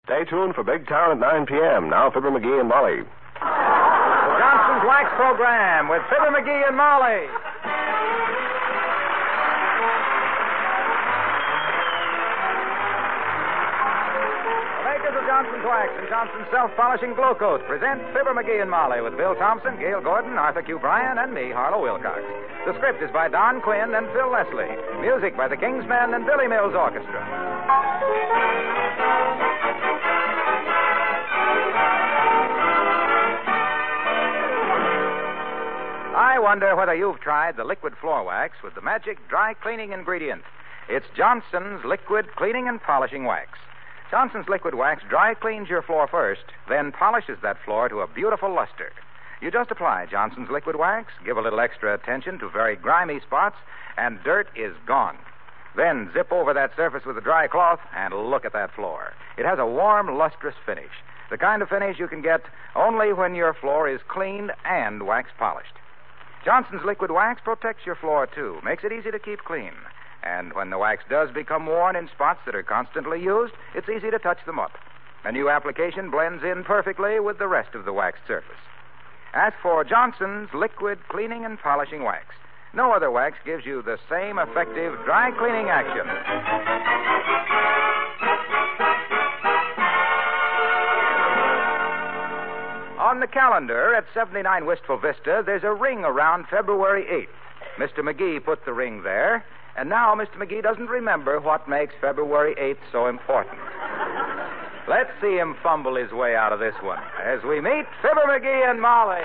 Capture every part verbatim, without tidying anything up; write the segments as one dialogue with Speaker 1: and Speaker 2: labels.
Speaker 1: Stay tuned for Big Town at nine p.m. Now, Fibber McGee and Molly.
Speaker 2: The Johnson's Wax Program with Fibber McGee and Molly. Johnson's Wax and Johnson's Self-Polishing Glow Coat present Fibber McGee and Molly with Bill Thompson, Gail Gordon, Arthur Q. Bryan, and me, Harlow Wilcox. The script is by Don Quinn and Phil Leslie. Music by the Kingsmen and Billy Mills Orchestra. I wonder whether you've tried the liquid floor wax with the magic dry cleaning ingredient. It's Johnson's Liquid Cleaning and Polishing Wax. Johnson's Liquid Wax dry cleans your floor first, then polishes that floor to a beautiful luster. You just apply Johnson's Liquid Wax, give a little extra attention to very grimy spots, and dirt is gone. Then zip over that surface with a dry cloth and look at that floor. It has a warm, lustrous finish, the kind of finish you can get only when your floor is cleaned and wax polished. Johnson's Liquid Wax protects your floor, too, makes it easy to keep clean. And when the wax does become worn in spots that are constantly used, it's easy to touch them up. A new application blends in perfectly with the rest of the waxed surface. Ask for Johnson's Liquid Cleaning and Polishing Wax. No other wax gives you the same effective dry cleaning action. On the calendar at seventy-nine Wistful Vista, there's a ring around February eighth. Mister McGee put the ring there. And now Mister McGee doesn't remember what makes February eighth so important. Let's see him fumble his way out of this one as we meet Fibber McGee and Molly.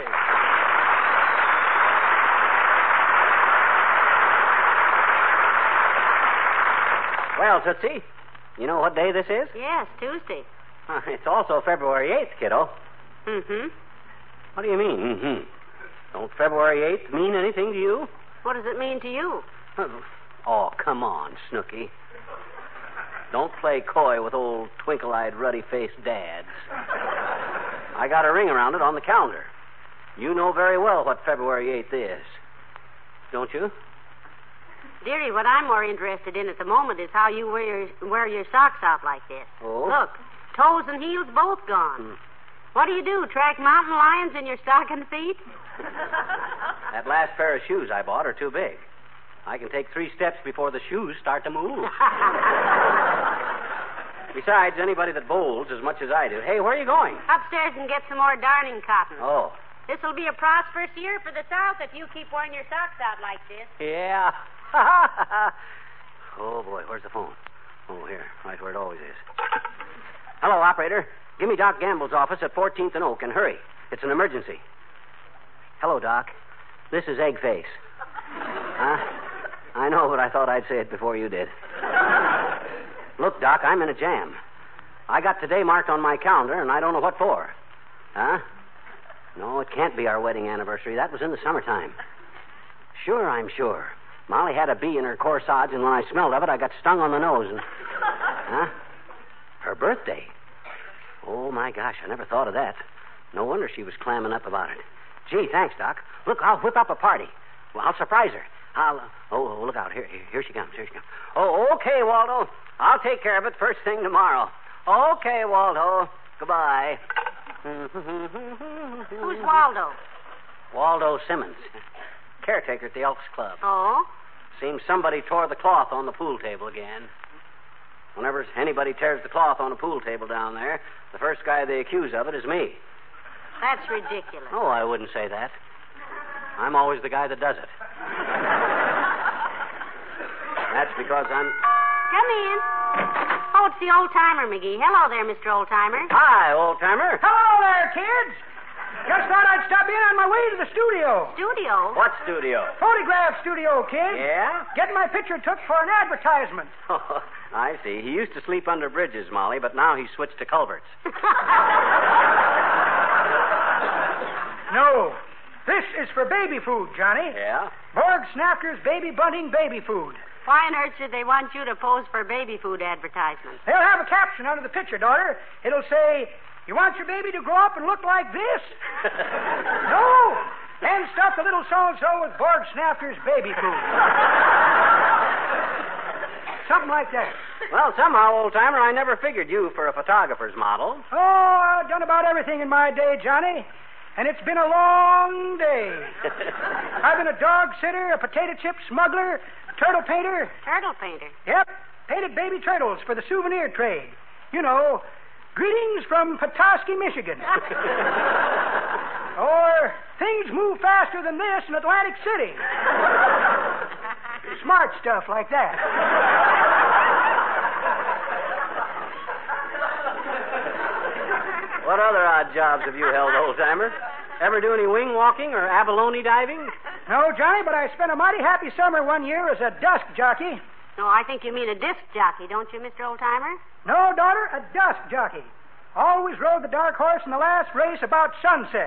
Speaker 3: Well, Tootsie, you know what day this is?
Speaker 4: Yes, Tuesday.
Speaker 3: Uh, it's also February eighth, kiddo.
Speaker 4: Mm-hmm.
Speaker 3: What do you mean, mm-hmm? Don't February eighth mean anything to you?
Speaker 4: What does it mean to you?
Speaker 3: Oh, come on, Snooky. Don't play coy with old twinkle-eyed, ruddy-faced dads. I got a ring around it on the calendar. You know very well what February eighth is. Don't you?
Speaker 4: Dearie, what I'm more interested in at the moment is how you wear your, wear your socks out like this.
Speaker 3: Oh?
Speaker 4: Look, toes and heels both gone.
Speaker 3: Hmm.
Speaker 4: What do you do, track mountain lions in your stocking feet?
Speaker 3: That last pair of shoes I bought are too big. I can take three steps before the shoes start to move. Besides, anybody that bowls as much as I do. Hey, where are you going?
Speaker 4: Upstairs and get some more darning cotton.
Speaker 3: Oh.
Speaker 4: This'll be a prosperous year for the South if you keep wearing your socks out like this.
Speaker 3: Yeah. Oh, boy, where's the phone? Oh, here, right where it always is. Hello, operator. Give me Doc Gamble's office at fourteenth and Oak, and hurry. It's an emergency. Hello, Doc. This is Eggface. Huh? I know, but I thought I'd say it before you did. Look, Doc, I'm in a jam. I got today marked on my calendar, and I don't know what for. Huh? No, it can't be our wedding anniversary. That was in the summertime. Sure, I'm sure. Molly had a bee in her corsage, and when I smelled of it, I got stung on the nose. And... Huh? Her birthday. Oh, my gosh, I never thought of that. No wonder she was clamming up about it. Gee, thanks, Doc. Look, I'll whip up a party. Well, I'll surprise her. I'll... Uh, oh, oh, look out. Here, here, here she comes. Here she comes. Oh, okay, Waldo. I'll take care of it first thing tomorrow. Okay, Waldo. Goodbye.
Speaker 4: Who's Waldo?
Speaker 3: Waldo Simmons. Caretaker at the Elks Club.
Speaker 4: Oh?
Speaker 3: Seems somebody tore the cloth on the pool table again. Whenever anybody tears the cloth on a pool table down there, the first guy they accuse of it is me.
Speaker 4: That's ridiculous.
Speaker 3: Oh, I wouldn't say that. I'm always the guy that does it. That's because I'm...
Speaker 4: Come in. Oh, it's the old-timer, McGee. Hello there, Mister Old-timer.
Speaker 3: Hi, old-timer.
Speaker 5: Hello there, kids. Just thought I'd stop in on my way to the studio.
Speaker 4: Studio?
Speaker 3: What studio?
Speaker 5: Photograph studio, kid.
Speaker 3: Yeah?
Speaker 5: Getting my picture took for an advertisement.
Speaker 3: Oh, I see. He used to sleep under bridges, Molly, but now he's switched to culverts.
Speaker 5: No. This is for baby food, Johnny.
Speaker 3: Yeah?
Speaker 5: Borg Snapker's Baby Bunting Baby Food.
Speaker 4: Why on earth should they want you to pose for baby food advertisements?
Speaker 5: They'll have a caption under the picture, daughter. It'll say, "You want your baby to grow up and look like this?" No. And stuff the little so-and-so with Borg Snapker's Baby Food. something like that.
Speaker 3: Well, somehow, old-timer, I never figured you for a photographer's model.
Speaker 5: Oh, I've done about everything in my day, Johnny. And it's been a long day. I've been a dog sitter, a potato chip smuggler, turtle painter.
Speaker 4: Turtle painter?
Speaker 5: Yep. Painted baby turtles for the souvenir trade. You know, greetings from Petoskey, Michigan. Or things move faster than this in Atlantic City. Smart stuff like that.
Speaker 3: What other odd jobs have you held, old-timer? Ever do any wing walking or abalone diving?
Speaker 5: No, Johnny, but I spent a mighty happy summer one year as a dusk jockey.
Speaker 4: No, I think you mean a disc jockey, don't you, Mister Oldtimer?
Speaker 5: No, daughter, a dusk jockey. Always rode the dark horse in the last race about sunset.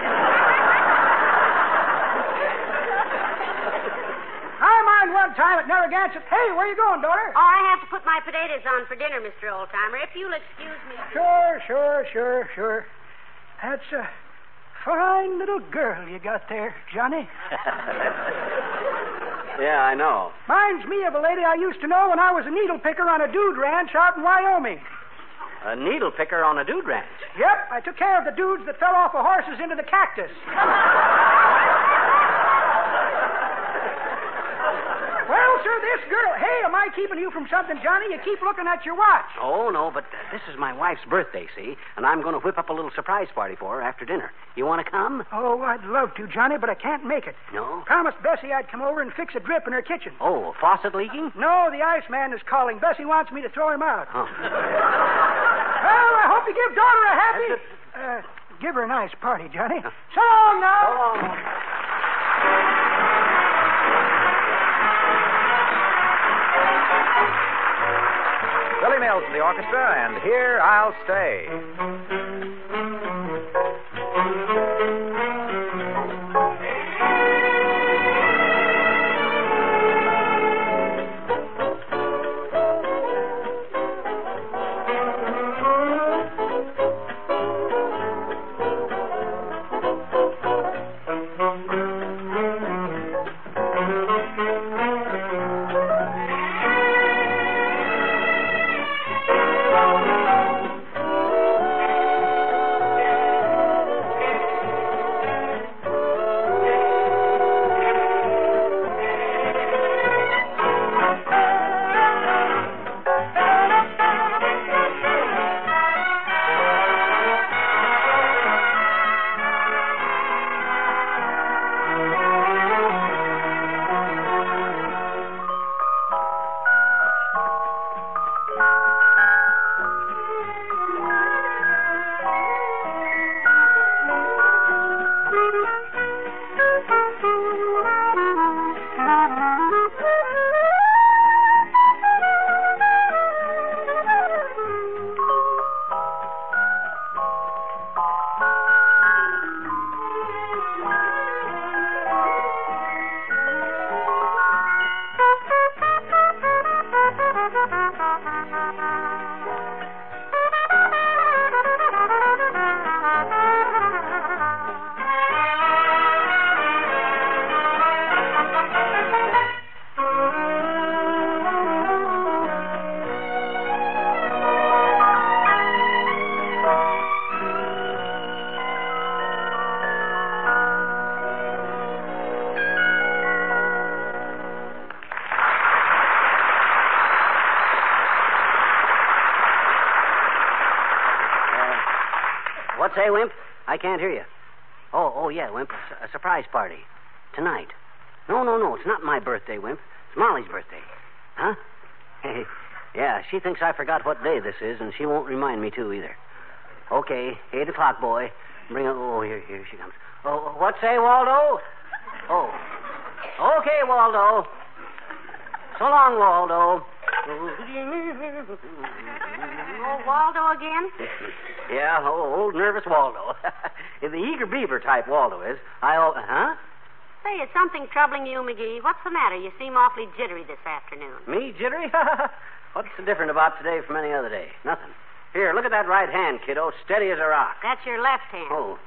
Speaker 5: I mind one time at Narragansett. Hey, where you going, daughter?
Speaker 4: Oh, I have to put my potatoes on for dinner, Mister Oldtimer. If you'll excuse me.
Speaker 5: Sure, sure, sure, sure. That's a fine little girl you got there, Johnny.
Speaker 3: Yeah, I know.
Speaker 5: Reminds me of a lady I used to know when I was a needle picker on a dude ranch out in Wyoming.
Speaker 3: A needle picker on a dude ranch?
Speaker 5: Yep, I took care of the dudes that fell off of horses into the cactus. Well, sir, this girl... Hey, am I keeping you from something, Johnny? You keep looking at your watch.
Speaker 3: Oh, no, but uh, this is my wife's birthday, see? And I'm going to whip up a little surprise party for her after dinner. You want to come?
Speaker 5: Oh, I'd love to, Johnny, but I can't make it.
Speaker 3: No?
Speaker 5: Promised Bessie I'd come over and fix a drip in her kitchen.
Speaker 3: Oh, faucet leaking?
Speaker 5: No, the iceman is calling. Bessie wants me to throw him out.
Speaker 3: Oh.
Speaker 5: Well, I hope you give daughter a happy... Uh, give her a nice party, Johnny. So long now.
Speaker 3: So long.
Speaker 2: Billy Mills in the orchestra, and Here I'll Stay.
Speaker 3: What say, Wimp? I can't hear you. Oh, oh, yeah, Wimp. A, su- a surprise party. Tonight. No, no, no. It's not my birthday, Wimp. It's Molly's birthday. Huh? Yeah, she thinks I forgot what day this is, and she won't remind me to either. Okay, eight o'clock, boy. Bring her... Oh, here, here she comes. Oh, what say, Waldo? Oh. Okay, Waldo. So long, Waldo.
Speaker 4: Oh, Waldo again?
Speaker 3: Yeah, oh, old nervous Waldo. The eager beaver type Waldo is. I... Oh, huh?
Speaker 4: Say, is something troubling you, McGee? What's the matter? You seem awfully jittery this afternoon.
Speaker 3: Me, jittery? What's so different about today from any other day? Nothing. Here, look at that right hand, kiddo. Steady as a rock.
Speaker 4: That's your left hand.
Speaker 3: Oh.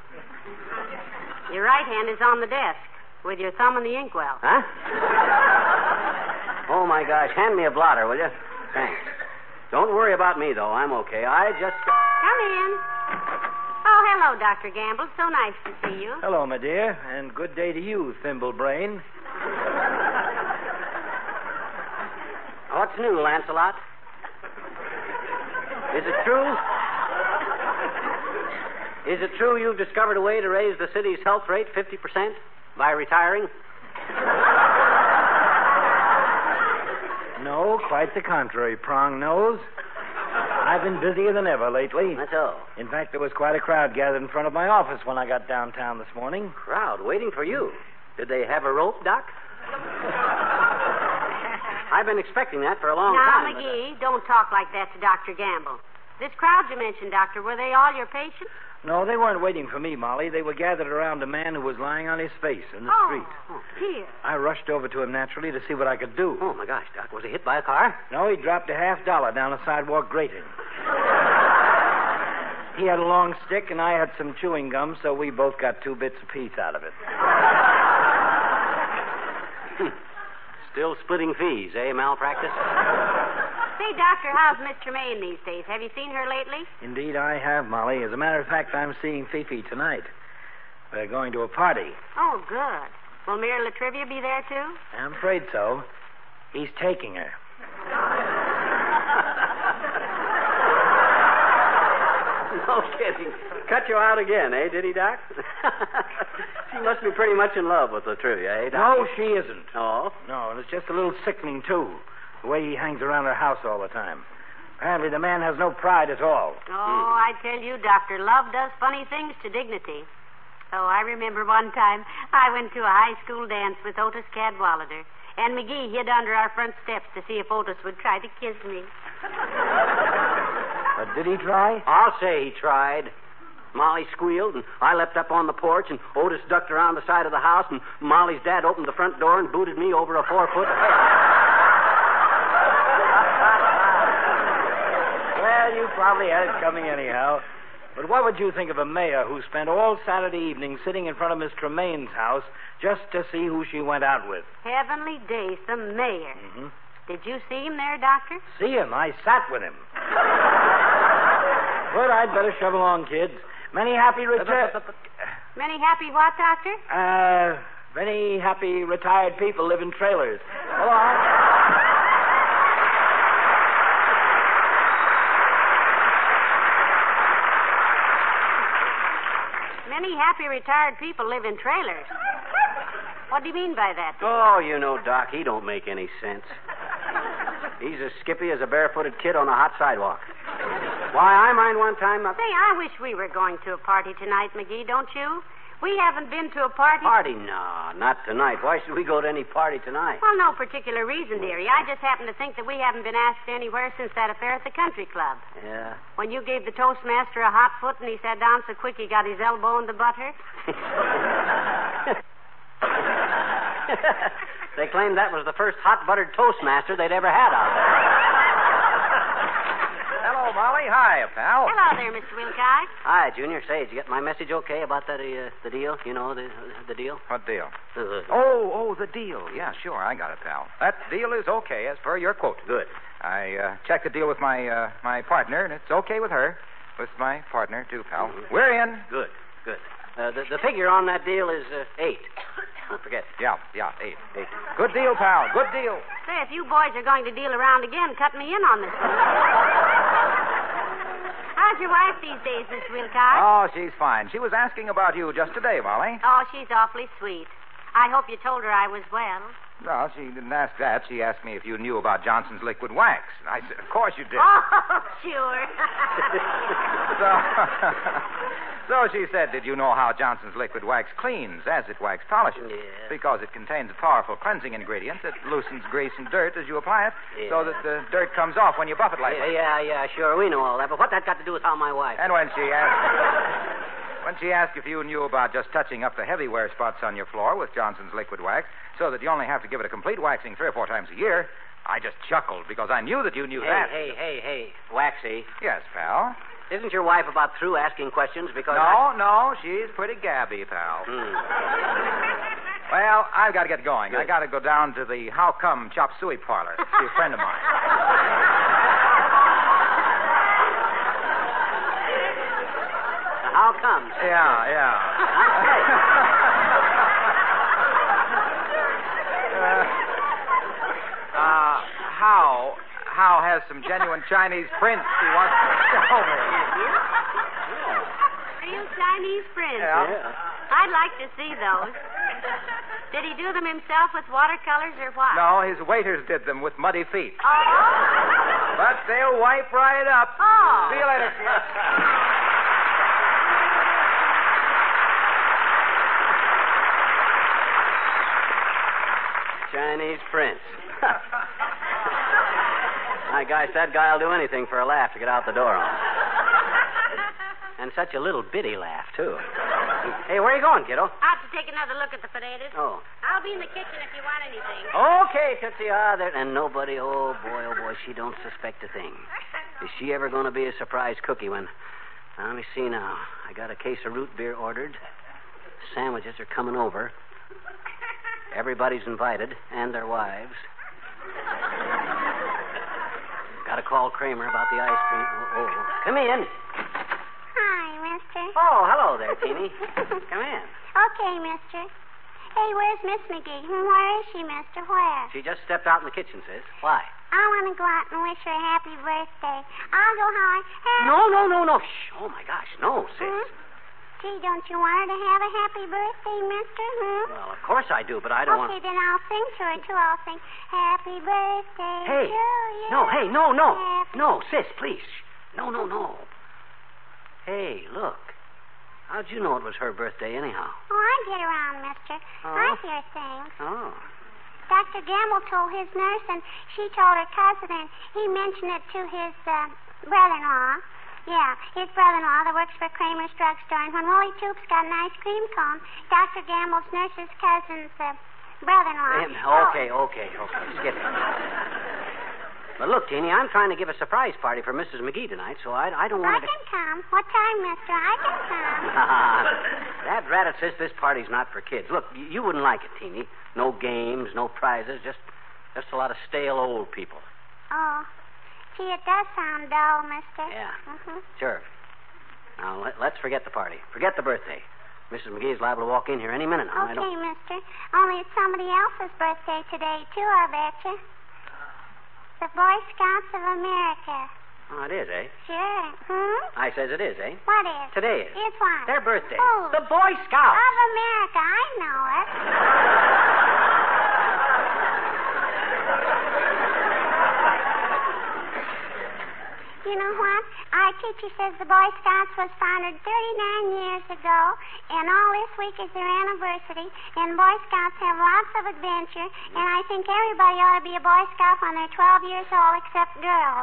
Speaker 4: Your right hand is on the desk with your thumb in the inkwell.
Speaker 3: Huh? Oh, my gosh. Hand me a blotter, will you? Thanks. Don't worry about me, though. I'm okay. I just...
Speaker 4: Come in. Oh, hello, Doctor Gamble. So nice to see you.
Speaker 6: Hello, my dear, and good day to you, thimble brain.
Speaker 3: What's new, Lancelot? Is it true? Is it true you've discovered a way to raise the city's health rate fifty percent by retiring?
Speaker 6: No, quite the contrary, Prong Nose. I've been busier than ever lately.
Speaker 3: That's all.
Speaker 6: In fact, there was quite a crowd gathered in front of my office when I got downtown this morning.
Speaker 3: Crowd waiting for you. Did they have a rope, Doc? I've been expecting that for a long
Speaker 4: now,
Speaker 3: time.
Speaker 4: Now, McGee, but... don't talk like that to Doctor Gamble. This crowd you mentioned, Doctor, were they all your patients?
Speaker 6: No, they weren't waiting for me, Molly. They were gathered around a man who was lying on his face in the
Speaker 4: oh,
Speaker 6: street.
Speaker 4: Oh, dear.
Speaker 6: I rushed over to him naturally to see what I could do.
Speaker 3: Oh, my gosh, Doc. Was he hit by a car?
Speaker 6: No, he dropped a half dollar down a sidewalk grating. He had a long stick, and I had some chewing gum, so we both got two bits apiece out of it.
Speaker 3: Still splitting fees, eh, malpractice?
Speaker 4: Say, Doctor, how's Miss Tremaine these days? Have you seen her lately?
Speaker 6: Indeed, I have, Molly. As a matter of fact, I'm seeing Fifi tonight. We're going to a party.
Speaker 4: Oh, good. Will Mayor Latrivia be there, too?
Speaker 6: I'm afraid so. He's taking her.
Speaker 3: No kidding. Cut you out again, eh, did he, Doc? She must be pretty much in love with Latrivia, eh, Doc?
Speaker 6: No, she isn't.
Speaker 3: Oh?
Speaker 6: No, and it's just a little sickening, too. The way he hangs around her house all the time. Apparently the man has no pride at all.
Speaker 4: Oh, mm. I tell you, Doctor, love does funny things to dignity. Oh, I remember one time I went to a high school dance with Otis Cadwallader, and McGee hid under our front steps to see if Otis would try to kiss me.
Speaker 6: But did he try?
Speaker 3: I'll say he tried. Molly squealed, and I leapt up on the porch, and Otis ducked around the side of the house, and Molly's dad opened the front door and booted me over a four-foot fence.
Speaker 6: Well, you probably had it coming anyhow. But what would you think of a mayor who spent all Saturday evening sitting in front of Miss Tremaine's house just to see who she went out with?
Speaker 4: Heavenly days, the mayor.
Speaker 6: Mm-hmm.
Speaker 4: Did you see him there, Doctor?
Speaker 6: See him? I sat with him. But I'd better shove along, kids. Many happy retired...
Speaker 4: Many happy what, Doctor?
Speaker 6: Uh, many happy retired people live in trailers. Go on.
Speaker 4: Many happy retired people live in trailers. What do you mean by that?
Speaker 3: Oh, you know, Doc, he don't make any sense. He's as skippy as a barefooted kid on a hot sidewalk. Why, I mind one time... I...
Speaker 4: Say, I wish we were going to a party tonight, McGee, don't you? We haven't been to a party...
Speaker 3: Party? No, not tonight. Why should we go to any party tonight?
Speaker 4: Well, no particular reason, dearie. I just happen to think that we haven't been asked anywhere since that affair at the country club.
Speaker 3: Yeah?
Speaker 4: When you gave the Toastmaster a hot foot and he sat down so quick he got his elbow in the butter.
Speaker 3: They claimed that was the first hot buttered Toastmaster they'd ever had out there.
Speaker 2: Hello, Molly. Hi, pal.
Speaker 4: Hello there, Mister Wilkeye.
Speaker 3: Hi, Junior. Say, did you get my message okay about that, uh, the deal? You know, the the deal?
Speaker 2: What deal?
Speaker 3: Uh,
Speaker 2: Oh, oh, the deal. Yeah, sure, I got it, pal. That deal is okay as per your quote.
Speaker 3: Good.
Speaker 2: I uh, checked the deal with my uh, my partner, and it's okay with her. With my partner, too, pal.
Speaker 3: Mm-hmm.
Speaker 2: We're in.
Speaker 3: Good, good. Uh, the, the figure on that deal is uh, eight. Don't forget.
Speaker 2: Yeah, yeah, eight.
Speaker 3: Eight.
Speaker 2: Good deal, pal. Good deal.
Speaker 4: Say, if you boys are going to deal around again, cut me in on this one. How's your wife these days, Miss Wilcox?
Speaker 2: Oh, she's fine. She was asking about you just today, Molly.
Speaker 4: Oh, she's awfully sweet. I hope you told her I was well.
Speaker 2: No, she didn't ask that. She asked me if you knew about Johnson's liquid wax. I said, of course you did.
Speaker 4: Oh, sure.
Speaker 2: so, so she said, did you know how Johnson's liquid wax cleans as it wax polishes?
Speaker 3: Yeah.
Speaker 2: Because it contains a powerful cleansing ingredient that loosens grease and dirt as you apply it,
Speaker 3: Yeah.
Speaker 2: so that the dirt comes off when you buff it like
Speaker 3: Yeah,
Speaker 2: that.
Speaker 3: yeah, yeah, sure. We know all that. But what that got to do with how my wife...
Speaker 2: And when she asked... When she asked if you knew about just touching up the heavy wear spots on your floor with Johnson's liquid wax so that you only have to give it a complete waxing three or four times a year, I just chuckled because I knew that you knew
Speaker 3: Hey,
Speaker 2: that.
Speaker 3: hey, hey, hey, Waxy.
Speaker 2: Yes, pal.
Speaker 3: Isn't your wife about through asking questions? Because
Speaker 2: No,
Speaker 3: I...
Speaker 2: no, she's pretty gabby, pal.
Speaker 3: Hmm.
Speaker 2: Well, I've got to get going.
Speaker 3: Good.
Speaker 2: I got to go down to the How Come Chop Suey parlor to see a friend of mine.
Speaker 3: How comes?
Speaker 2: Yeah, yeah. uh, How How has some genuine Chinese prints he wants to show me.
Speaker 4: Real Chinese prints.
Speaker 2: Yeah.
Speaker 4: I'd like to see those. Did he do them himself with watercolors or what?
Speaker 2: No, his waiters did them with muddy feet.
Speaker 4: Oh.
Speaker 2: But they'll wipe right up.
Speaker 4: Oh.
Speaker 2: See you later, Sid.
Speaker 3: Chinese prince. My gosh, that guy'll do anything for a laugh to get out the door on. And such a little bitty laugh, too. Hey, where are you going, kiddo?
Speaker 4: Out to take another look at the potatoes.
Speaker 3: Oh.
Speaker 4: I'll be in the kitchen if you want anything.
Speaker 3: Okay, Tootsie. Ah, there. And nobody, oh, boy, oh, boy, she don't suspect a thing. Is she ever going to be a surprise cookie when... Now, let me see now. I got a case of root beer ordered. Sandwiches are coming over. Everybody's invited, and their wives. Got to call Kramer about the ice cream. Oh, oh. Come in.
Speaker 7: Hi, mister.
Speaker 3: Oh, hello there, Teeny. Come in.
Speaker 7: Okay, mister. Hey, where's Miss McGee? Hmm, Where is she, mister? Where?
Speaker 3: She just stepped out in the kitchen, sis. Why?
Speaker 7: I want to go out and wish her a happy birthday. I'll go holler. Happy...
Speaker 3: No, no, no, no. Shh. Oh, my gosh. No, sis.
Speaker 7: Hmm? Gee, don't you want her to have a happy birthday, mister? Hmm?
Speaker 3: Well, of course I do, but I don't
Speaker 7: okay,
Speaker 3: want...
Speaker 7: then I'll sing to her, too. I'll sing, Happy birthday
Speaker 3: Hey.
Speaker 7: to you.
Speaker 3: No, hey, no, no.
Speaker 7: Happy...
Speaker 3: No, sis, please. No, no, no. Hey, look. How'd you know it was her birthday, anyhow?
Speaker 7: Oh, I get around, mister.
Speaker 3: Oh.
Speaker 7: I hear things.
Speaker 3: Oh.
Speaker 7: Doctor Gamble told his nurse, and she told her cousin, and he mentioned it to his uh, brother-in-law. Yeah, his brother-in-law that works for Kramer's drugstore. And when Wooly Toops got an ice cream cone, Doctor Gamble's nurse's cousin's uh, brother-in-law...
Speaker 3: Um, okay, okay, okay. Skip it. But look, Teeny, I'm trying to give a surprise party for Missus McGee tonight, so I, I don't
Speaker 7: I
Speaker 3: want to...
Speaker 7: can come. What time, mister? I can come.
Speaker 3: That rabbit says this party's not for kids. Look, y- you wouldn't like it, Teeny. No games, no prizes, just just a lot of stale old people.
Speaker 7: Oh. Gee, it does sound dull, mister.
Speaker 3: Yeah.
Speaker 7: Mm-hmm.
Speaker 3: Sure. Now, let, let's forget the party. Forget the birthday. Missus McGee's liable to walk in here any minute now. I
Speaker 7: Okay,
Speaker 3: don't...
Speaker 7: mister. Only it's somebody else's birthday today, too, I betcha. The Boy Scouts of America.
Speaker 3: Oh, it is, eh?
Speaker 7: Sure. Hmm?
Speaker 3: I says it is, eh?
Speaker 7: What is?
Speaker 3: Today is.
Speaker 7: It's what?
Speaker 3: Their birthday.
Speaker 7: Who?
Speaker 3: The Boy Scouts.
Speaker 7: Of America. I know it. You know what? Our teacher says the Boy Scouts was founded thirty-nine years ago, and all this week is their anniversary, and Boy Scouts have lots of adventure, and I think everybody ought to be a Boy Scout when they're twelve years old, except girls.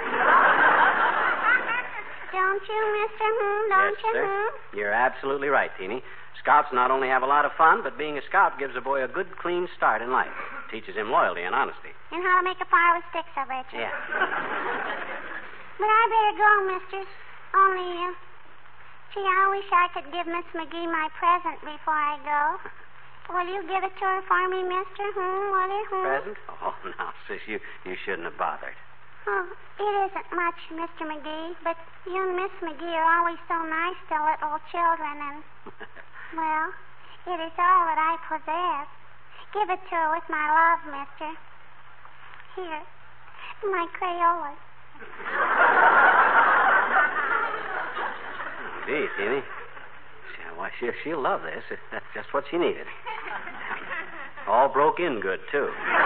Speaker 7: Don't you, Mister Hmm? Don't
Speaker 3: yes,
Speaker 7: you,
Speaker 3: sir.
Speaker 7: Hmm?
Speaker 3: You're absolutely right, Teeny. Scouts not only have a lot of fun, but being a scout gives a boy a good, clean start in life. Teaches him loyalty and honesty.
Speaker 7: And how to make a fire with sticks, I bet you.
Speaker 3: Yeah.
Speaker 7: But I better go, mister. Only, uh, gee, I wish I could give Miss McGee my present before I go. Will you give it to her for me, mister? Hmm, will you? Hmm?
Speaker 3: Present? Oh, now, sis, you, you shouldn't have bothered.
Speaker 7: Oh, it isn't much, Mister McGee, but you and Miss McGee are always so nice to little children, and, well, it is all that I possess. Give it to her with my love, mister. Here, my Crayola.
Speaker 3: Gee, Teeny. She, why, she, she'll love this. That's just what she needed. All broke in good, too.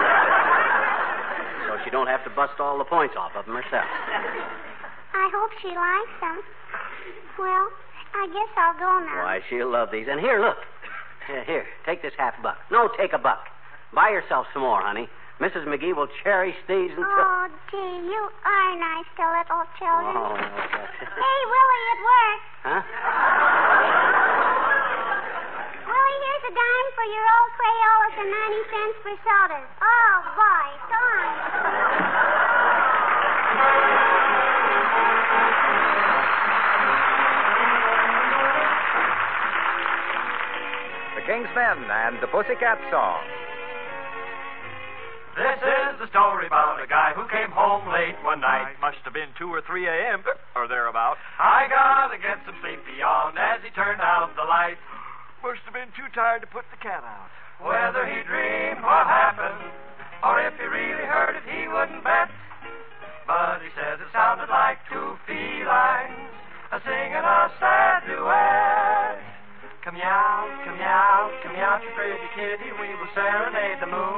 Speaker 3: So she don't have to bust all the points off of them herself.
Speaker 7: I hope she likes them. Well, I guess I'll go now.
Speaker 3: Why, she'll love these. And here, look. Here, here, take this half buck. No, take a buck. Buy yourself some more, honey. Missus McGee will cherish these until...
Speaker 7: Oh, gee, you are nice to little children.
Speaker 3: Oh, okay.
Speaker 7: Hey, Willie, it worked.
Speaker 3: Huh?
Speaker 7: Willie, here's a dime for your old Crayolas and ninety cents for sodas. Oh, boy, so
Speaker 2: The King's Men and the Pussycat Song.
Speaker 8: This is the story about a guy who came home late one night.
Speaker 9: Must have been two or three a.m. or thereabout.
Speaker 8: I gotta get some sleep beyond as he turned out the light.
Speaker 9: Must have been too tired to put the cat out.
Speaker 8: Whether he dreamed what happened, or if he really heard it, he wouldn't bet. But he says it sounded like two felines a singing a sad duet. Come out, come out, come out, you pretty kitty, we will serenade the moon.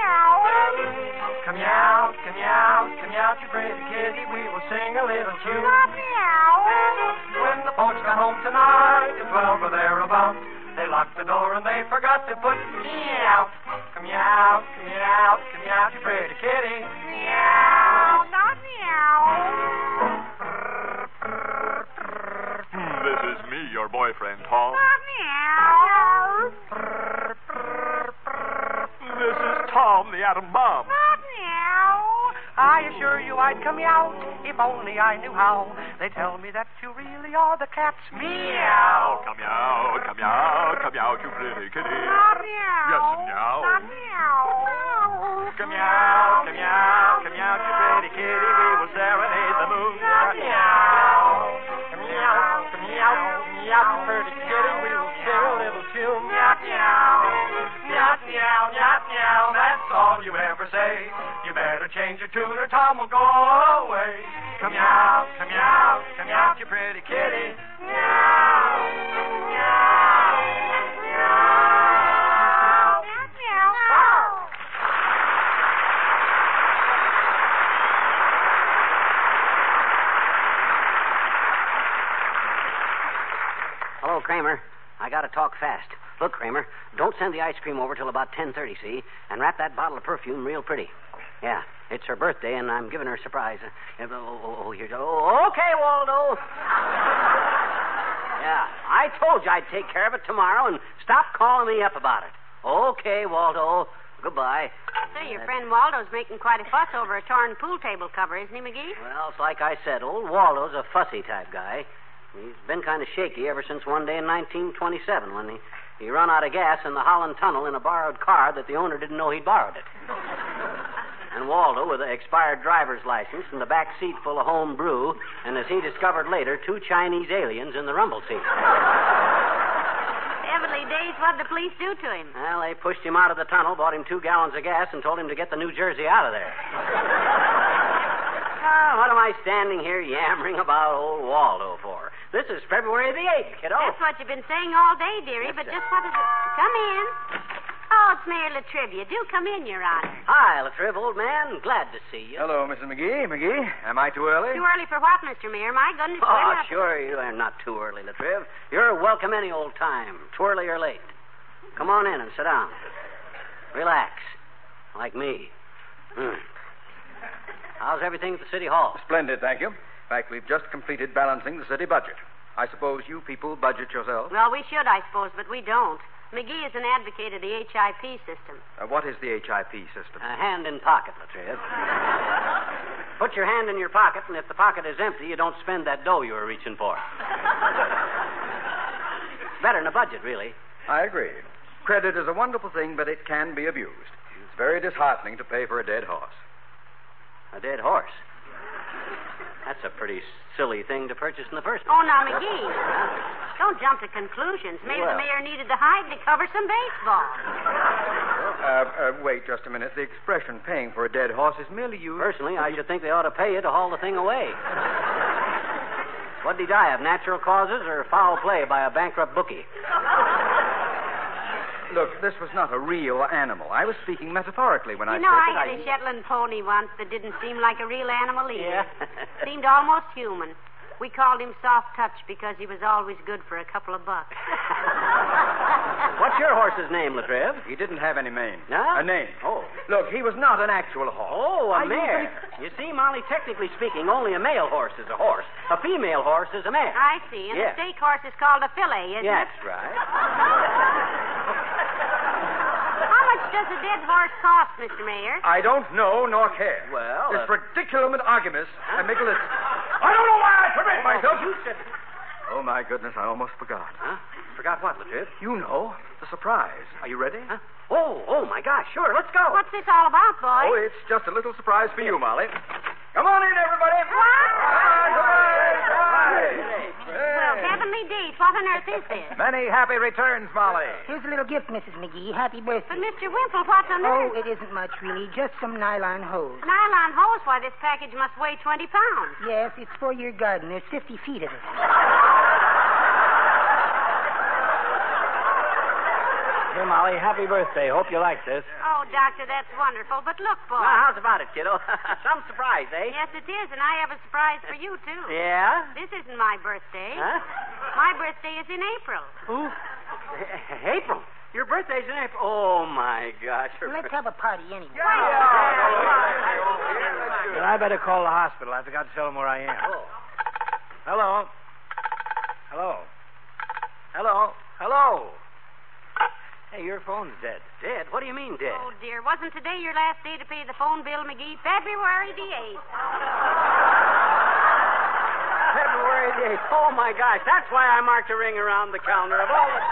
Speaker 8: Come out, come out, come out, you pretty kitty, we will sing a little tune. When the folks got home tonight at twelve or thereabouts, they locked the door and they forgot to put me out. Come out, come out, come out, you pretty kitty. Meow, not meow.
Speaker 9: This is me, your boyfriend, Tom.
Speaker 8: Meow.
Speaker 9: This is Tom, the atom bomb.
Speaker 8: Meow. I assure you I'd come out if only I knew how. They tell me that you really are the cat's meow.
Speaker 9: Come out, come out, come out, you pretty kitty.
Speaker 8: Not meow.
Speaker 9: Yes, meow.
Speaker 8: Not meow. Come out, come out, come out, you pretty kitty. We will serenade the moon. Not meow. Come out, come out, come out, you pretty kitty. We will sing a little tune. Not meow. Not meow, not meow. That's all you ever say. You better change your tune or Tom will go away. Come out, come out, come out, you pretty kitty. Meow, meow, meow, meow, meow.
Speaker 3: Hello, Kramer. I gotta talk fast. Look, Kramer, don't send the ice cream over till about ten thirty, see? And wrap that bottle of perfume real pretty. Yeah, it's her birthday, and I'm giving her a surprise. Uh, oh, oh, oh, here's... Oh, okay, Waldo. Yeah, I told you I'd take care of it tomorrow, and stop calling me up about it. Okay, Waldo. Goodbye.
Speaker 4: Say, your friend Waldo's making quite a fuss over a torn pool table cover, isn't he, McGee?
Speaker 3: Well, it's like I said, old Waldo's a fussy type guy. He's been kind of shaky ever since one day in nineteen twenty-seven when he, he run out of gas in the Holland Tunnel in a borrowed car that the owner didn't know he'd borrowed it. And Waldo, with an expired driver's license and the back seat full of home brew, and as he discovered later, two Chinese aliens in the rumble seat.
Speaker 4: Heavenly days, what'd the police do to him?
Speaker 3: Well, they pushed him out of the tunnel, bought him two gallons of gas, and told him to get the New Jersey out of there. Oh, what am I standing here yammering about old Waldo for? This is February the eighth, kiddo.
Speaker 4: That's what you've been saying all day, dearie,
Speaker 3: Yes,
Speaker 4: but
Speaker 3: sir.
Speaker 4: just what is it? Come in. Oh, it's Mayor Latrivia. Do come in, Your Honor.
Speaker 3: Hi, Latriv, old man. Glad to see you.
Speaker 2: Hello, Missus McGee. McGee, am I too early?
Speaker 4: Too early for what, Mister Mayor? My goodness,
Speaker 3: Oh,
Speaker 4: we're not...
Speaker 3: sure, you are not too early, Latriv. You're welcome any old time, too early or late. Come on in and sit down. Relax, like me. Hmm. How's everything at the City Hall?
Speaker 2: Splendid, thank you. In fact, we've just completed balancing the city budget. I suppose you people budget yourselves?
Speaker 4: Well, we should, I suppose, but we don't. McGee is an advocate of the H I P system.
Speaker 2: Uh, what is the H I P system?
Speaker 3: A hand in pocket, Latriv. Put your hand in your pocket, and if the pocket is empty, you don't spend that dough you were reaching for. It's better than a budget, really.
Speaker 2: I agree. Credit is a wonderful thing, but it can be abused. It's very disheartening to pay for a dead horse.
Speaker 3: A dead horse. That's a pretty silly thing to purchase in the first place.
Speaker 4: Oh, now, McGee, don't jump to conclusions. Maybe
Speaker 2: Well.
Speaker 4: the mayor needed the hide to cover some baseball.
Speaker 2: Uh, uh, wait just a minute. The expression paying for a dead horse is merely used...
Speaker 3: Personally, I should think they ought to pay you to haul the thing away. What did he die of, natural causes or foul play by a bankrupt bookie?
Speaker 2: Look, this was not a real animal. I was speaking metaphorically when I
Speaker 4: You know,
Speaker 2: said
Speaker 4: I
Speaker 2: that
Speaker 4: had a Shetland pony once that didn't seem like a real animal either.
Speaker 3: Yeah.
Speaker 4: Seemed almost human. We called him Soft Touch because he was always good for a couple of bucks.
Speaker 3: What's your horse's name, Latriv?
Speaker 2: He didn't have any name.
Speaker 3: No?
Speaker 2: A name.
Speaker 3: Oh.
Speaker 2: Look, he was not an actual horse.
Speaker 3: Oh,
Speaker 2: I
Speaker 3: a mare.
Speaker 2: usually-
Speaker 3: You see, Molly, technically speaking, only a male horse is a horse. A female horse is a mare.
Speaker 4: I see. And
Speaker 3: Yeah.
Speaker 4: the stake horse is called a fillet, isn't
Speaker 3: Yes,
Speaker 4: it?
Speaker 3: right.
Speaker 4: How much does a dead horse cost, Mister Mayor?
Speaker 2: I don't know nor care.
Speaker 3: Well,
Speaker 2: This
Speaker 3: uh...
Speaker 2: ridiculum and arguments and make a list. I don't know why I permit myself.
Speaker 3: You said...
Speaker 10: Oh, my goodness, I almost forgot.
Speaker 3: Huh? Forgot what, Latriv?
Speaker 10: You know, the surprise. Are you ready?
Speaker 3: Huh? Oh, oh, my gosh, sure, let's go.
Speaker 4: What's this all about, boy?
Speaker 10: Oh, it's just a little surprise for you, Molly. Come on in, everybody.
Speaker 4: Well, heavenly days, what on earth is this?
Speaker 2: Many happy returns, Molly.
Speaker 5: Here's a little gift, Missus McGee. Happy birthday.
Speaker 4: But, Mister Wimple, what on
Speaker 5: Oh,
Speaker 4: earth?
Speaker 5: it isn't much, really. Just some nylon hose.
Speaker 4: Nylon hose? Why, this package must weigh twenty pounds.
Speaker 5: Yes, it's for your garden. There's fifty feet of it.
Speaker 6: Here, Molly, happy birthday. Hope you like this.
Speaker 4: Oh, Doctor, that's wonderful. But look, boy.
Speaker 3: Well, how's about it, kiddo? Some surprise, eh?
Speaker 4: Yes, it is, and I have a surprise for you, too.
Speaker 3: Yeah?
Speaker 4: This isn't my birthday.
Speaker 3: Huh?
Speaker 4: My birthday is in April.
Speaker 3: Who? April. Your birthday's in April. Oh, my gosh.
Speaker 5: Well, let's have a party anyway.
Speaker 6: But I better call the hospital. I forgot to tell them where I am.
Speaker 3: Oh.
Speaker 6: Hello? Hello? Hello? Hello? Hey, your phone's dead.
Speaker 3: Dead? What do you mean, dead?
Speaker 4: Oh, dear. Wasn't today your last day to pay the phone bill, McGee? February the eighth.
Speaker 3: February the eighth. Oh, my gosh. That's why I marked a ring around the calendar of all the...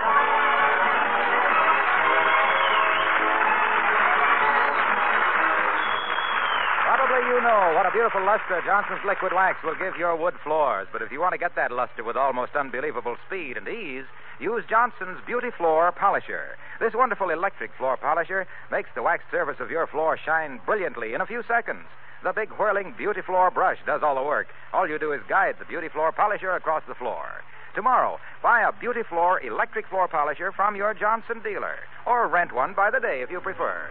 Speaker 2: Probably you know what a beautiful luster Johnson's Liquid Wax will give your wood floors. But if you want to get that luster with almost unbelievable speed and ease, use Johnson's Beauty Floor Polisher. This wonderful electric floor polisher makes the wax surface of your floor shine brilliantly in a few seconds. The big whirling Beauty Floor brush does all the work. All you do is guide the Beauty Floor Polisher across the floor. Tomorrow, buy a Beauty Floor electric floor polisher from your Johnson dealer. Or rent one by the day if you prefer.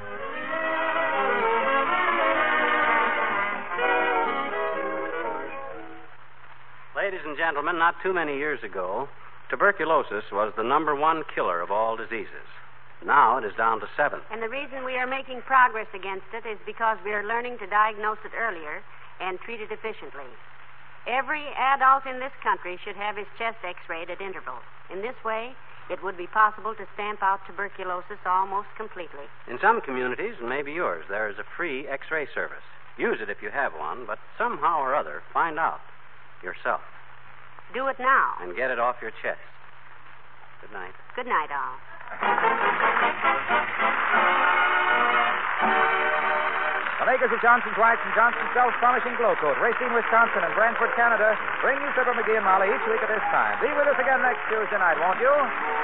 Speaker 3: Ladies and gentlemen, not too many years ago, tuberculosis was the number one killer of all diseases. Now it is down to seven.
Speaker 4: And the reason we are making progress against it is because we are learning to diagnose it earlier and treat it efficiently. Every adult in this country should have his chest x-rayed at intervals. In this way, it would be possible to stamp out tuberculosis almost completely.
Speaker 3: In some communities, and maybe yours, there is a free x-ray service. Use it if you have one, but somehow or other, find out yourself.
Speaker 4: Do it now.
Speaker 3: And get it off your chest. Good night.
Speaker 4: Good night, all.
Speaker 2: The makers of Johnson's Wax and Johnson's Self-Polishing Glow Coat, Racine, Wisconsin, and Brantford, Canada, bring you Fibber McGee and Molly each week at this time. Be with us again next Tuesday night, won't you?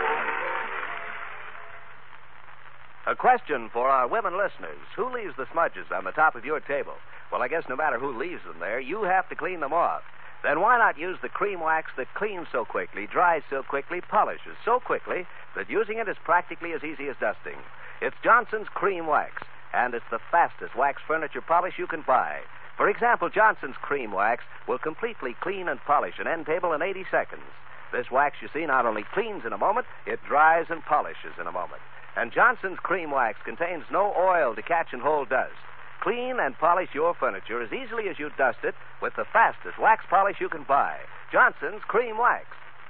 Speaker 1: A question for our women listeners. Who leaves the smudges on the top of your table? Well, I guess no matter who leaves them there, you have to clean them off. Then why not use the cream wax that cleans so quickly, dries so quickly, polishes so quickly that using it is practically as easy as dusting? It's Johnson's Cream Wax, and it's the fastest wax furniture polish you can buy. For example, Johnson's Cream Wax will completely clean and polish an end table in eighty seconds. This wax, you see, not only cleans in a moment, it dries and polishes in a moment. And Johnson's Cream Wax contains no oil to catch and hold dust. Clean and polish your furniture as easily as you dust it with the fastest wax polish you can buy. Johnson's Cream Wax.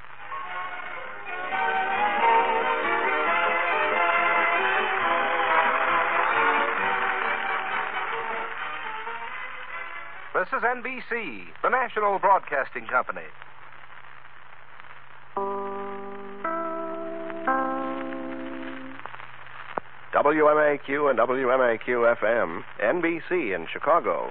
Speaker 11: This is N B C, the National Broadcasting Company.
Speaker 1: W M A Q and W M A Q F M, N B C in Chicago.